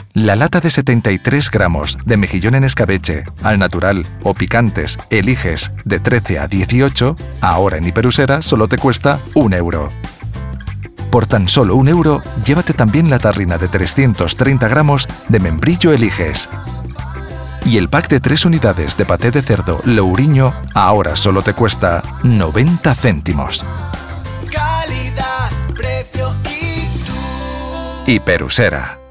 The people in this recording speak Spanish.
La lata de 73 gramos de mejillón en escabeche, al natural o picantes, eliges de 13 a 18, ahora en Hiperusera solo te cuesta 1 euro. Por tan solo 1 euro, llévate también la tarrina de 330 gramos de membrillo eliges. Y el pack de 3 unidades de paté de cerdo Lourinho ahora solo te cuesta 90 céntimos. Calidad, precio y tú. Hiperusera.